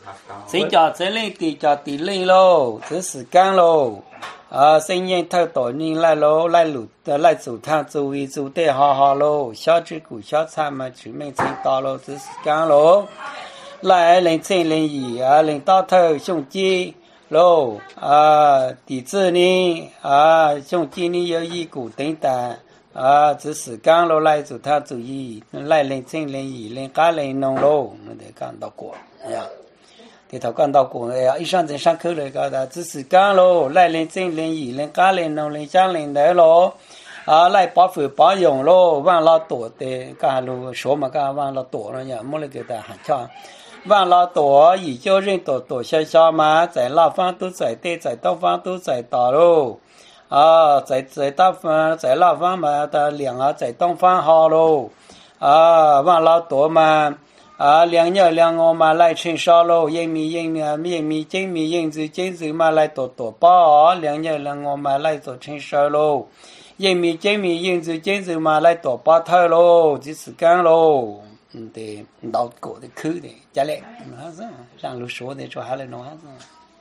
谁叫这里地叫地里喽，这时间喽。新年头多年来喽，来路的来做汤做一做得好好喽，小吃股小菜嘛全面吃到喽，这时间喽。来2002领导头兄弟喽第四年兄弟呢有一股等等这时间喽来做汤做一来2002领家领农喽，我得讲到过呀。这头讲到过呀，一上在上课来搞的，只是讲咯，来2002零家零农零家零来咯，来保护保养咯，忘了多的，干咯说嘛干忘了多了呀，没那个的喊唱，忘了多，也叫人多小小嘛，在南方都在对，在东方都在打咯，在东方在南方嘛的量在东方好咯，忘了多嘛。两年两我嘛来承烧喽，一米金米银子嘛来多包，两年两我嘛来做承烧喽，一米金米银子嘛来多包头喽，就是干喽，对，脑壳的口的，家里，还是上路说的说还来弄还是。